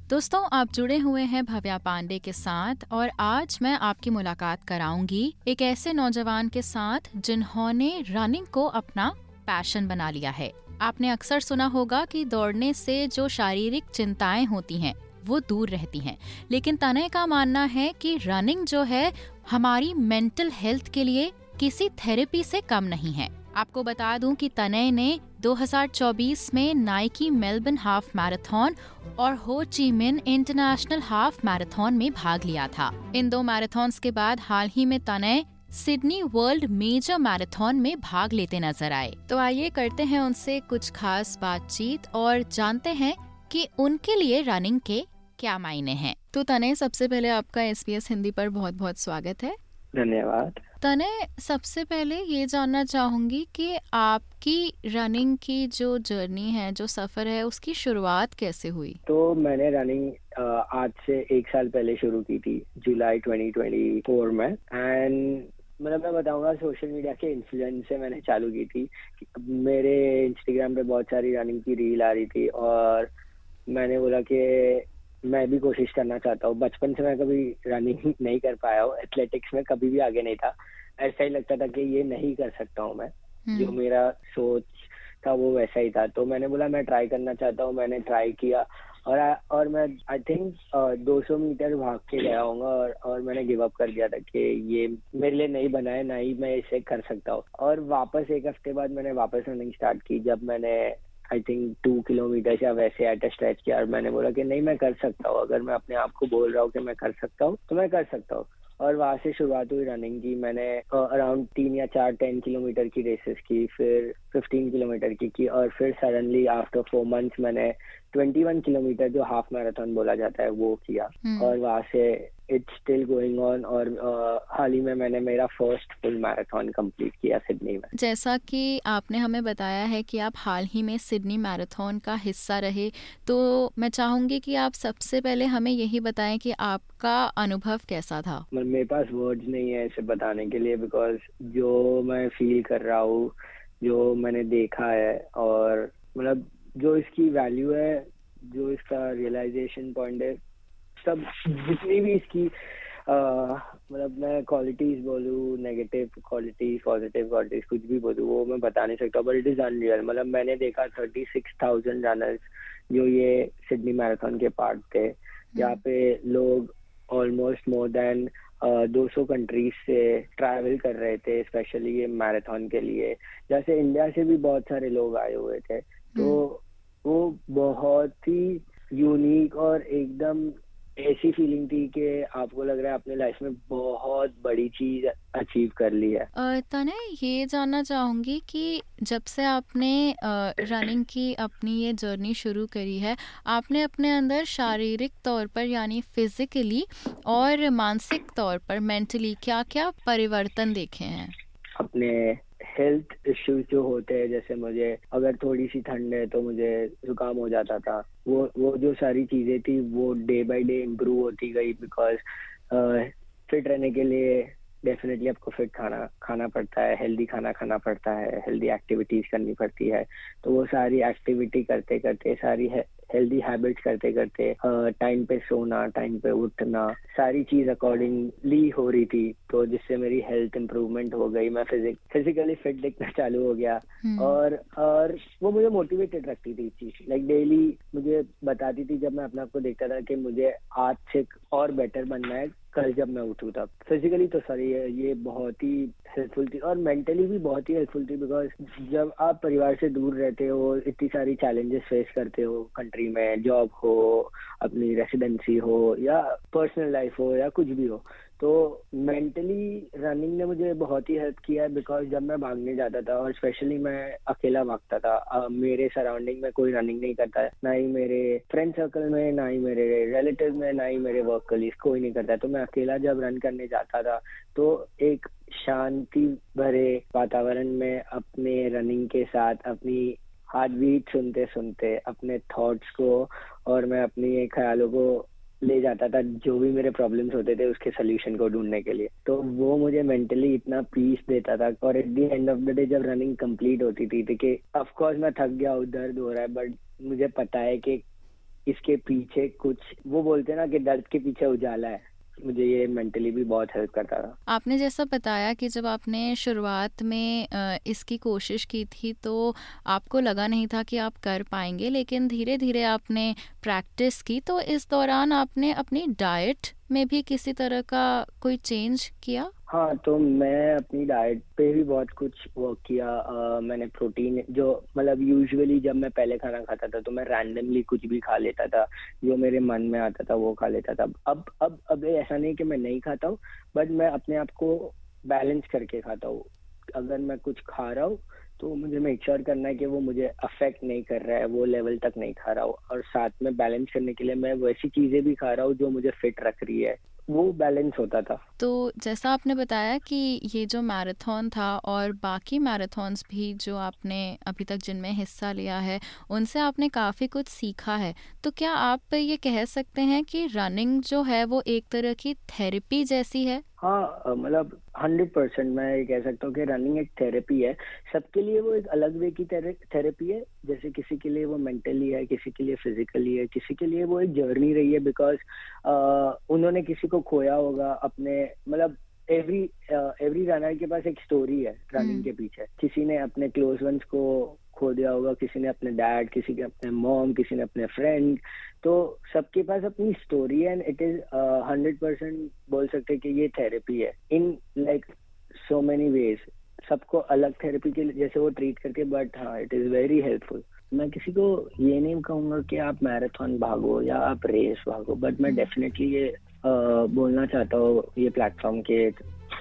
दोस्तों, आप जुड़े हुए हैं भव्या पांडे के साथ और आज मैं आपकी मुलाकात कराऊंगी एक ऐसे नौजवान के साथ जिन्होंने रनिंग को अपना पैशन बना लिया है। आपने अक्सर सुना होगा कि दौड़ने से जो शारीरिक चिंताएं होती हैं वो दूर रहती हैं, लेकिन तनय का मानना है कि रनिंग जो है हमारी मेंटल हेल्थ के लिए किसी थेरेपी से कम नहीं है। आपको बता दूं कि तनय ने 2024 में नाइकी मेलबर्न हाफ मैराथन और हो ची मिन इंटरनेशनल हाफ मैराथन में भाग लिया था। इन 2 मैराथन्स के बाद हाल ही में तनय सिडनी वर्ल्ड मेजर मैराथन में भाग लेते नजर आए। तो आइए करते हैं उनसे कुछ खास बातचीत और जानते हैं कि उनके लिए रनिंग के क्या मायने हैं। तो तनय, सबसे पहले आपका SBS हिंदी पर बहुत बहुत स्वागत है। धन्यवाद। तनय, सबसे पहले ये जानना चाहूंगी कि आपकी रनिंग की जो जर्नी है, जो सफर है, उसकी शुरुआत कैसे हुई? तो मैंने रनिंग आज से 1 साल पहले शुरू की थी, जुलाई 2024 में। एंड मतलब मैं बताऊंगा, सोशल मीडिया के इन्फ्लुएंस से मैंने चालू की थी। मेरे इंस्टाग्राम पे बहुत सारी रनिंग की रील आ रही थी और मैंने बोला कि मैं भी कोशिश करना चाहता हूँ। बचपन से मैं कभी रनिंग नहीं कर पाया हूँ, एथलेटिक्स में कभी भी आगे नहीं था। ऐसा ही लगता था कि ये नहीं कर सकता हूँ मैं। जो मेरा सोच था वो वैसा ही था। तो मैंने बोला मैं ट्राई करना चाहता हूँ। मैंने ट्राई किया और मैं आई थिंक 200 मीटर भाग के गया हूँ और मैंने गिव अप कर दिया था कि ये मेरे लिए नहीं बना है, ना ही मैं इसे कर सकता हूँ। और वापस 1 हफ्ते बाद मैंने वापस रनिंग स्टार्ट की, जब मैंने आई थिंक 2 किलोमीटर या वैसे एट स्ट्रेच किया और मैंने बोला कि नहीं, मैं कर सकता हूँ। अगर मैं अपने आप को बोल रहा हूँ कि मैं कर सकता हूँ तो मैं कर सकता हूँ। और वहां से शुरुआत हुई रनिंग की। मैंने अराउंड 3 या 4 10 किलोमीटर की रेसेस की, फिर 15 किलोमीटर की और फिर सडनली आफ्टर 4 मंथ्स मैंने 21 किलोमीटर जो हाफ मैराथन बोला जाता है वो किया। और वहां से इट्स स्टिल गोइंग ऑन। और हाल ही में मैंने मेरा फर्स्ट फुल मैराथन कंप्लीट किया सिडनी में। जैसा कि आपने हमें बताया है कि आप हाल ही में सिडनी मैराथन का हिस्सा रहे, तो मैं चाहूंगी कि आप सबसे पहले हमें यही बताएं कि आपका अनुभव कैसा था। मेरे पास वर्ड्स नहीं है इसे बताने के लिए, बिकॉज जो मैं फील कर रहा हूँ, जो मैंने देखा है और मतलब जो इसकी वैल्यू है, जो इसका रियलाइजेशन पॉइंट है, सब जितनी भी इसकी मतलब मैं क्वालिटीज बोलूँ, नेगेटिव क्वालिटीज, पॉजिटिव क्वालिटीज, कुछ भी बोलूँ, वो मैं बता नहीं सकता। But it is unreal. मतलब मैंने देखा 36,000 रनर्स जो ये सिडनी मैराथन के पार्ट थे। यहाँ पे लोग ऑलमोस्ट मोर देन 200 कंट्रीज से ट्रैवल कर रहे थे, स्पेशली ये मैराथन के लिए। जैसे इंडिया से भी बहुत सारे लोग आए हुए थे। तो वो बहुत ही यूनिक और एकदम ऐसी फीलिंग थी कि आपको लग रहा है अपने लाइफ में बहुत बड़ी चीज अचीव कर ली है। तनय, ये जानना चाहूंगी कि जब से आपने रनिंग की अपनी ये जर्नी शुरू करी है, आपने अपने अंदर शारीरिक तौर पर यानी फिजिकली और मानसिक तौर पर मेंटली क्या क्या परिवर्तन देखे हैं? अपने हेल्थ इश्यूज जो होते हैं, जैसे मुझे अगर थोड़ी सी ठंड है तो मुझे जुकाम हो जाता था। वो जो सारी चीजें थी वो डे बाय डे इम्प्रूव होती गई। बिकॉज फिट रहने के लिए डेफिनेटली आपको फिट खाना पड़ता है, हेल्दी खाना खाना पड़ता है, हेल्दी एक्टिविटीज करनी पड़ती है। तो वो सारी एक्टिविटी करते करते, सारी हेल्दी हैबिट्स करते करते, टाइम पे सोना, टाइम पे उठना, सारी चीज अकॉर्डिंगली हो रही थी। तो जिससे मेरी हेल्थ इंप्रूवमेंट हो गई, मैं फिजिकली फिट दिखना चालू हो गया। और वो मुझे मोटिवेटेड रखती थी चीज। लाइक डेली मुझे बताती थी, जब मैं अपने आप को देखता था कि मुझे आज से और बेटर बनना है कल जब मैं उठूँ तब। फिजिकली तो सॉरी, ये बहुत ही हेल्पफुल थी और मेंटली भी बहुत ही हेल्पफुल थी। बिकॉज जब आप परिवार से दूर रहते हो, इतनी सारी चैलेंजेस फेस करते हो कंट्री में, जॉब हो, अपनी रेसिडेंसी हो या पर्सनल लाइफ हो या कुछ भी हो, तो मेंटली रनिंग ने मुझे बहुत ही हेल्प किया है। बिकॉज जब मैं भागने जाता था और स्पेशली मैं अकेला भागता था, मेरे सराउंडिंग में कोई रनिंग नहीं करता है, ना ही मेरे फ्रेंड सर्कल में, ना ही मेरे रिलेटिव में, ना ही मेरे वर्क कलीग, कोई नहीं करता है। तो मैं अकेला जब रन करने जाता था तो एक शांति भरे वातावरण में अपने रनिंग के साथ अपनी हार्ट बीट सुनते सुनते अपने थॉट्स को और मैं अपनी ख्यालों को ले जाता था, जो भी मेरे प्रॉब्लम्स होते थे उसके सोल्यूशन को ढूंढने के लिए। तो वो मुझे मेंटली इतना पीस देता था। और at the end of the day जब रनिंग कंप्लीट होती थी कि ऑफ कोर्स मैं थक गया हूँ, दर्द हो रहा है, बट मुझे पता है कि इसके पीछे कुछ, वो बोलते हैं ना कि दर्द के पीछे उजाला है, मुझे ये मेंटली भी बहुत हेल्प करता था। आपने जैसा बताया कि जब आपने शुरुआत में इसकी कोशिश की थी तो आपको लगा नहीं था कि आप कर पाएंगे, लेकिन धीरे धीरे आपने प्रैक्टिस की। तो इस दौरान आपने अपनी डाइट में भी किसी तरह का कोई चेंज किया? हाँ, तो मैं अपनी डाइट पे भी बहुत कुछ वर्क किया। मैंने प्रोटीन, जो मतलब यूजुअली जब मैं पहले खाना खाता था तो मैं रैंडमली कुछ भी खा लेता था, जो मेरे मन में आता था वो खा लेता था। अब ऐसा नहीं कि मैं नहीं खाता हूँ, बट मैं अपने आप को बैलेंस करके खाता हूँ। अगर मैं कुछ खा रहा हूँ तो मुझे मेक श्योर करना है कि वो मुझे अफेक्ट नहीं कर रहा है, वो लेवल तक नहीं खा रहा हूँ, और साथ में बैलेंस करने के लिए मैं वैसी चीजें भी खा रहा हूँ जो मुझे फिट रख रही है, वो बैलेंस होता था। तो जैसा आपने बताया कि ये जो मैराथन था और बाकी मैराथन्स भी जो आपने अभी तक जिनमें हिस्सा लिया है, उनसे आपने काफ़ी कुछ सीखा है। तो क्या आप ये कह सकते हैं कि रनिंग जो है वो एक तरह की थेरेपी जैसी है? हाँ, मतलब 100% मैं ये कह सकता हूँ कि रनिंग एक थेरेपी है। सबके लिए वो एक अलग वे की थेरेपी है। जैसे किसी के लिए वो मेंटली है, किसी के लिए फिजिकली है, किसी के लिए वो एक जर्नी रही है, बिकॉज उन्होंने किसी को खोया होगा अपने, मतलब एवरी रनर के पास एक स्टोरी है रनिंग के पीछे। किसी ने अपने क्लोज वंस को खो दिया होगा, किसी ने अपने डैड, किसी ने अपने मॉम, किसी ने अपने फ्रेंड। तो सबके पास अपनी स्टोरी है, एंड इट इज 100% बोल सकते हैं कि ये थेरेपी है in like so many ways. सबको अलग थेरेपी के जैसे वो ट्रीट करके, बट हाँ, इट इज वेरी हेल्पफुल। मैं किसी को ये नहीं कहूंगा कि आप मैराथन भागो या आप रेस भागो, बट मैं डेफिनेटली ये बोलना चाहता हूँ ये प्लेटफॉर्म के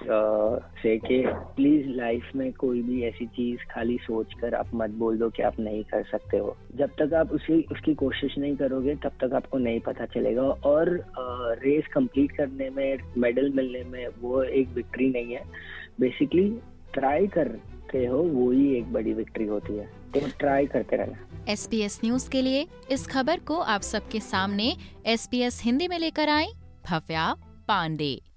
से कि प्लीज लाइफ में कोई भी ऐसी चीज खाली सोचकर आप मत बोल दो कि आप नहीं कर सकते हो। जब तक आप उसकी कोशिश नहीं करोगे तब तक आपको नहीं पता चलेगा। और रेस कंप्लीट करने में, मेडल मिलने में वो एक विक्ट्री नहीं है। बेसिकली ट्राई करते हो, वो ही एक बड़ी विक्ट्री होती है। तो ट्राई करते रहना। SBS न्यूज के लिए इस खबर को आप सबके सामने SBS हिंदी में लेकर आई भव्या पांडे।